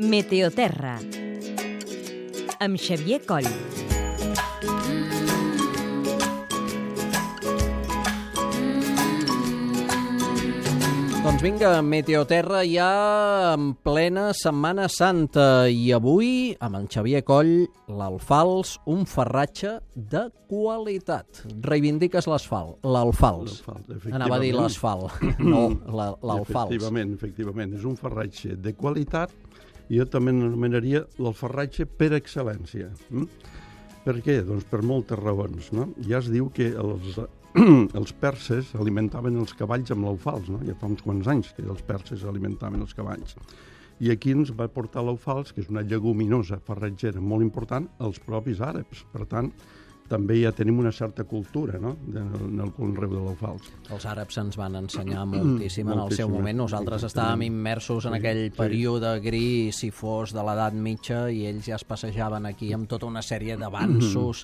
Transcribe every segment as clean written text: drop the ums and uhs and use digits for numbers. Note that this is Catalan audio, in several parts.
Meteoterra, amb Xavier Coll. Doncs vinga, Meteoterra ja en plena Setmana Santa i avui, amb en Xavier Coll, l'alfals, un farratge de qualitat. Reivindiques l'alfals. Anava a dir l'asfalt. No, l'alfals. Efectivament. És un farratge de qualitat i jo també l'anomenaria l'alfarratge per excel·lència. Per què? Doncs per moltes raons. No? Ja es diu que els perses alimentaven els cavalls amb l'alfals, no? Ja fa uns quants anys que els perses alimentaven els cavalls. I aquí ens va portar l'alfals, que és una lleguminosa farratgera molt important, als propis àrabs. Per tant, també ja tenim una certa cultura, no?, en el conreu de l'alfals. Els àrabs ens van ensenyar moltíssim en el seu moment. Nosaltres estàvem immersos en aquell període gris, si fos de l'edat mitja, i ells ja es passejaven aquí amb tota una sèrie d'avanços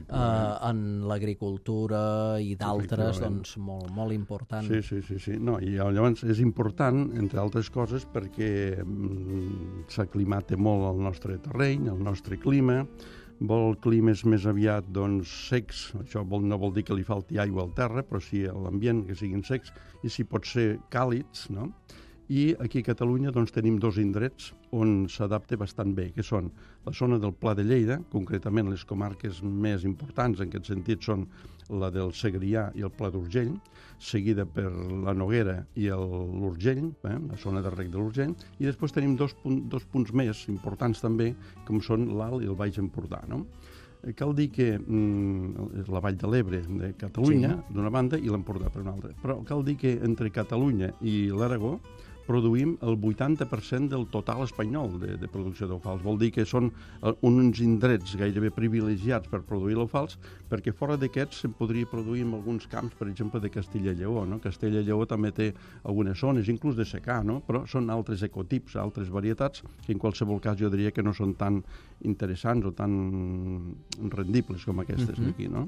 en l'agricultura i d'altres, doncs, molt important. Sí. No, i llavors és important, entre altres coses, perquè s'aclimata molt el nostre terreny, el nostre clima. Vol climes més aviat secs, això no vol dir que li falti aigua al terra, però sí a l'ambient, que siguin secs, i si pot ser càlids, no? I aquí a Catalunya tenim dos indrets on s'adapta bastant bé, que són la zona del Pla de Lleida, concretament les comarques més importants en aquest sentit són la del Segrià i el Pla d'Urgell, seguida per la Noguera i l'Urgell, la zona de Rec de l'Urgell, i després tenim dos punts més importants també, com són l'Alt i el Baix Empordà, no? Cal dir que és la Vall de l'Ebre de Catalunya, d'una banda, i l'Empordà per una altra. Però cal dir que entre Catalunya i l'Aragó produïm el 80% del total espanyol de producció d'alfals. Vol dir que són uns indrets gairebé privilegiats per produir l'alfals, perquè fora d'aquests se'n podria produir en alguns camps, per exemple, de Castella i Lleó. No? Castella i Lleó també té algunes zones, inclús de secà, no? Però són altres ecotips, altres varietats, que en qualsevol cas jo diria que no són tan interessants o tan rendibles com aquestes d'aquí, no?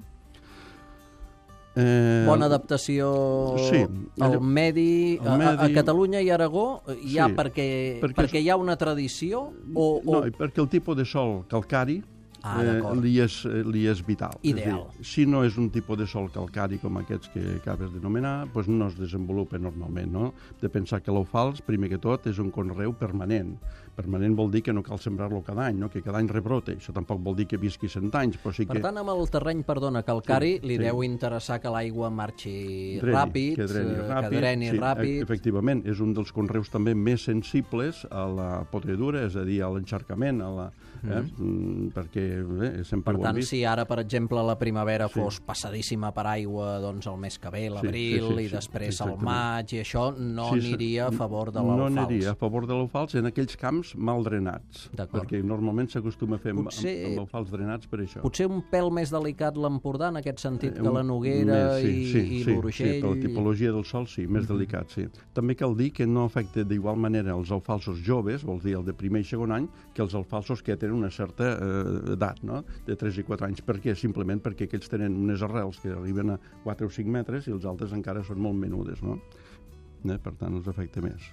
Bona adaptació al medi. A Catalunya i Aragó perquè hi ha una tradició? No, perquè el tipus de sòl calcari li és vital. Ideal. És dir, si no és un tipus de sòl calcari com aquests que acabes de nomenar, doncs no es desenvolupa normalment, no? De pensar que l'alfals, primer que tot, és un conreu permanent. Permanent vol dir que no cal sembrar-lo cada any, no? Que cada any rebrota. Això tampoc vol dir que visqui 100 anys, però sí que... Per tant, amb el terreny, calcari, li deu interessar que l'aigua marxi ràpid, que dreni ràpid. Efectivament, és un dels conreus també més sensibles a la podredura, és a dir, a l'encharcament, perquè sempre per tant, si ara, per exemple, la primavera fos passadíssima per aigua, doncs el mes que ve, l'abril, i després el maig, i això no aniria a favor de l'alfals. No aniria a favor de l'alfals en aquells camps mal drenats, perquè normalment s'acostuma a fer amb alfals drenats per això. Potser un pèl més delicat l'Empordà, en aquest sentit, que la Noguera i l'Urgell. Sí, per la tipologia del sòl, sí, més delicat, sí. També cal dir que no afecta d'igual manera els alfalsos joves, vol dir el de primer i segon any, que els alfalsos que tenen una certa edat, no?, de 3 i 4 anys. Per què? Simplement perquè aquells tenen unes arrels que arriben a 4 o 5 metres i els altres encara són molt menudes, no? Per tant, els afecta més.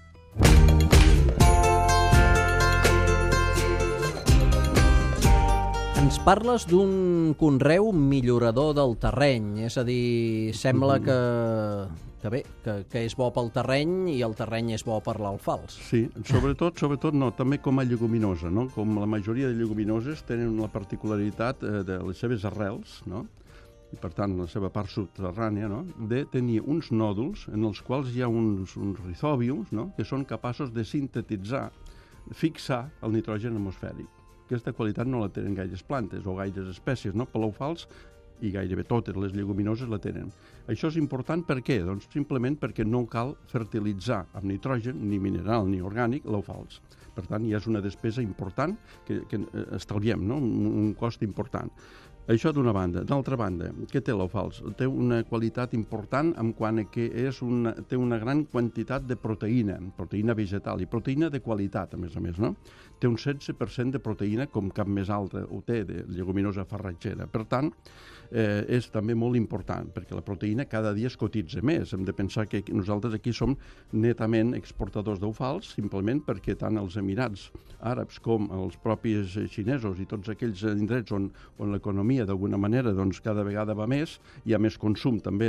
Ens parles d'un conreu millorador del terreny, és a dir, sembla que és bo pel terreny i el terreny és bo per l'alfals. Sí, sobretot no, també com a lleguminosa, no? Com la majoria de lleguminoses tenen la particularitat de les seves arrels, no?, i per tant la seva part subterrània, no?, de tenir uns nòduls en els quals hi ha uns rizòbiums, no?, que són capaços de sintetitzar, fixar el nitrogen atmosfèric. Aquesta qualitat no la tenen gaires plantes o gaires espècies, no? Per l'alfals, i gairebé totes les lleguminoses la tenen. Això és important per què? Doncs simplement perquè no cal fertilitzar amb nitrogen, ni mineral ni orgànic, l'alfals. Per tant, ja és una despesa important que estalviem, no? Un cost important. Això d'una banda. D'altra banda, què té l'alfals? Té una qualitat important en quant a que té una gran quantitat de proteïna vegetal i proteïna de qualitat, a més, no? Té un 16% de proteïna, com cap més altra ho té, de lleguminosa farratgera. Per tant, és també molt important, perquè la proteïna cada dia es cotitza més. Hem de pensar que nosaltres aquí som netament exportadors d'alfals, simplement perquè tant els Emirats Àrabs com els propis xinesos i tots aquells indrets on l'economia d'alguna manera doncs, cada vegada va més, hi ha més consum també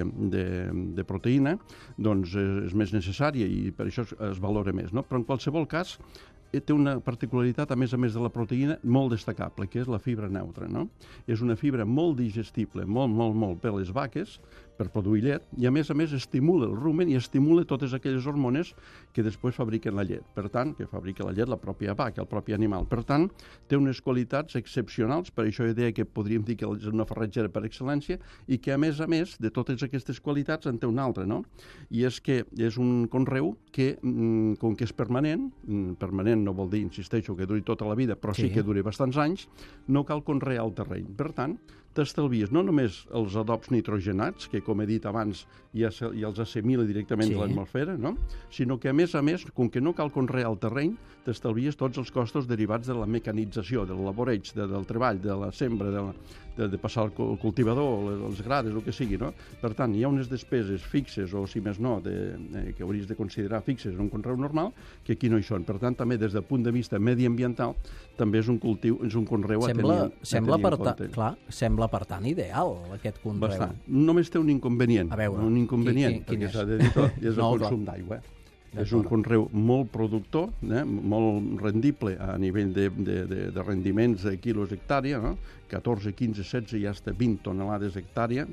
de proteïna, doncs és més necessària i per això es valora més. No? Però en qualsevol cas, té una particularitat, a més de la proteïna, molt destacable, que és la fibra neutra. No? És una fibra molt digestible, molt per les vaques, per produir llet, i a més estimula el rumen i estimula totes aquelles hormones que després fabriquen la llet. Per tant, que fabrica la llet la pròpia vaca, el propi animal. Per tant, té unes qualitats excepcionals, per això jo deia que podríem dir que és una farratgera per excel·lència, i que a més, de totes aquestes qualitats en té una altra, no? I és que és un conreu que, com que és permanent no vol dir, insisteixo, que duri tota la vida, però sí que duri bastants anys, no cal conrear el terreny. Per tant, t'estalvies no només els adobs nitrogenats, que com he dit abans ja els assimila directament de l'atmosfera, no? Sinó que a més, com que no cal conrear el terreny, t'estalvies tots els costos derivats de la mecanització, del laboreig, del treball, de la sembra, de passar el cultivador, les grades, el que sigui, no? Per tant, hi ha unes despeses fixes, o si més no, que hauries de considerar fixes en un conreu normal, que aquí no hi són. Per tant, també des del punt de vista mediambiental, també és un conreu a tenir en compte. Clar, sembla per tant ideal, aquest conreu. Bastant. Només té un inconvenient. A veure, perquè s'ha de dir tot, és el consum d'aigua. És un conreu molt productor, molt rendible a nivell de rendiments de quilos hectàrea, no? 14, 15, 16 i fins a 20 tonelades hectàrea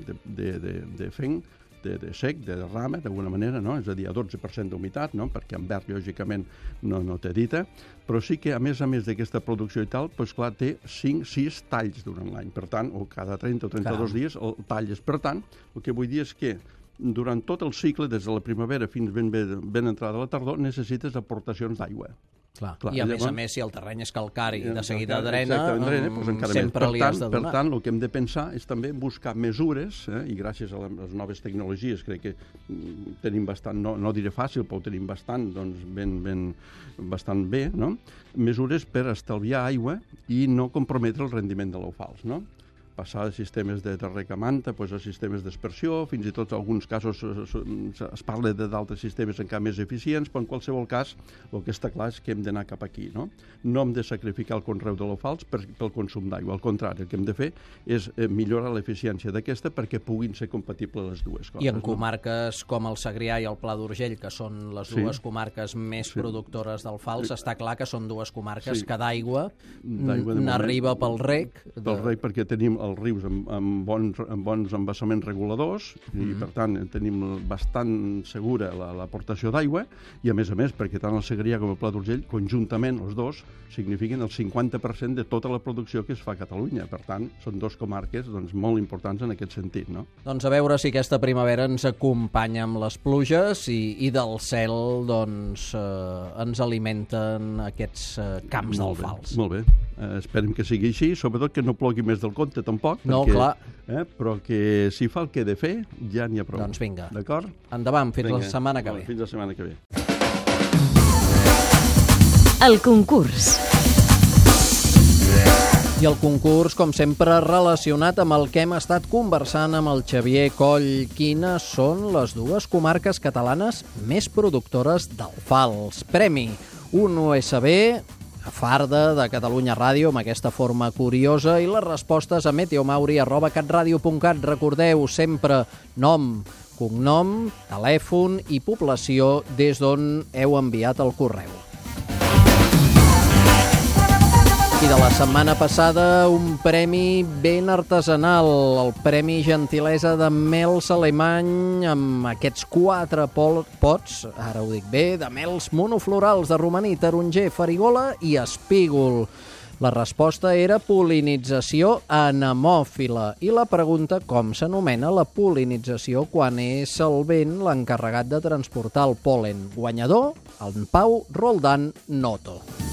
de fenc, de sec, de rama, d'alguna manera, no? És a dir, a 12% d'humitat, no? Perquè en verd, lògicament, no té dita, però sí que, a més d'aquesta producció i tal, doncs, clar, té 5-6 talls durant l'any, per tant, o cada 30 o 32 dies el talles. Per tant, el que vull dir és que durant tot el cicle, des de la primavera fins ben entrada la tardor, necessites aportacions d'aigua. Clar. I a més, si el terreny és calcari i de seguida drena, doncs sempre li has de donar. Per tant, el que hem de pensar és també buscar mesures, i gràcies a les noves tecnologies crec que tenim bastant, no diré fàcil, però ho tenim bastant, doncs bastant bé, no? Mesures per estalviar aigua i no comprometre el rendiment de l'alfals, no? Passar de sistemes de rec a manta a sistemes d'aspersió, fins i tot en alguns casos es parla d'altres sistemes encara més eficients, però en qualsevol cas el que està clar és que hem d'anar cap aquí. No hem de sacrificar el conreu de l'alfals pel consum d'aigua, al contrari, el que hem de fer és millorar l'eficiència d'aquesta perquè puguin ser compatibles les dues coses. I en comarques com el Segrià i el Pla d'Urgell, que són les dues comarques més productores d'alfals, està clar que són dues comarques que d'aigua n'arriba pel rec. Pel rec, perquè tenim els rius amb bons embassaments reguladors i, per tant, tenim bastant segura l'aportació d'aigua i, a més, perquè tant el Segrià com el Pla d'Urgell, conjuntament, els dos, signifiquen el 50% de tota la producció que es fa a Catalunya. Per tant, són dues comarques molt importants en aquest sentit, no? Doncs a veure si aquesta primavera ens acompanya amb les pluges i del cel doncs ens alimenten aquests camps d'alfals. Molt bé. Esperem que sigui així, sobretot que no plogui més del compte, tampoc. No, clar. Però que si fa el que he de fer, ja n'hi ha prou. Doncs vinga. D'acord? Endavant, fins la setmana que ve. Fins la setmana que ve. El concurs. I el concurs, com sempre, relacionat amb el que hem estat conversant amb el Xavier Coll. Quines són les dues comarques catalanes més productores d'alfals? Premi, un USB a Farda de Catalunya Ràdio amb aquesta forma curiosa i les respostes a meteomauri@catradio.cat. Recordeu sempre nom, cognom, telèfon i població des d'on heu enviat el correu. I de la setmana passada un premi ben artesanal, el Premi Gentilesa de Mels Alemany amb aquests 4 pots, ara ho dic bé, de mels monoflorals de romaní, taronger, farigola i espígol. La resposta era pol·linització anemòfila i la pregunta com s'anomena la pol·linització quan és el vent l'encarregat de transportar el pol·len. Guanyador, en Pau Roldán Noto.